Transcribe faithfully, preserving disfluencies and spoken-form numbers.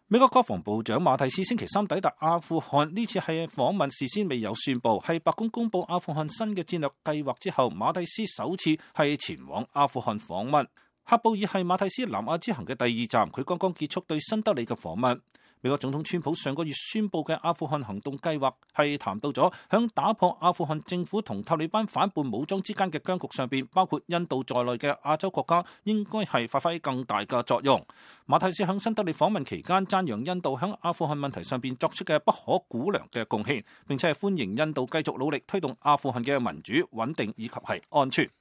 美國國防部長馬蒂斯星期三抵達阿富汗，呢次係訪問事先未有宣佈，係白宮公布阿富汗新嘅戰略計劃之後，馬蒂斯首次係前往阿富汗訪問。喀布爾係馬蒂斯南亞之行嘅第二站，佢剛剛結束對新德里嘅訪問。美國總統川普上個月宣布嘅阿富汗行動計劃係談到咗響打破阿富汗政府同塔利班反叛武裝之間嘅僵局上邊，包括印度在內嘅亞洲國家應該係發揮更大嘅作用。馬蒂斯響新德里訪問期間讚揚印度響阿富汗問題上邊作出嘅不可估量嘅貢獻，並且係歡迎印度繼續努力推動阿富汗嘅民主、穩定以及係安全。